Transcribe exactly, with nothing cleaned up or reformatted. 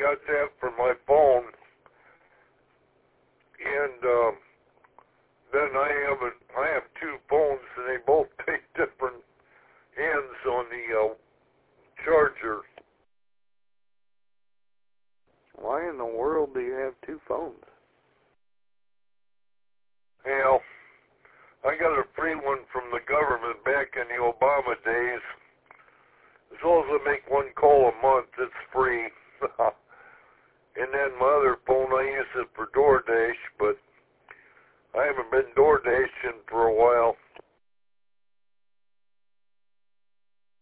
got that for my phone, and um, then I have a, I have two phones, and they both take different ends on the uh, charger. Why in the world do you have two phones? Well, I got a free one from the government back in the Obama days. As long as I make one call a month, it's free. And then my other phone, I use it for DoorDash, but I haven't been DoorDashing for a while.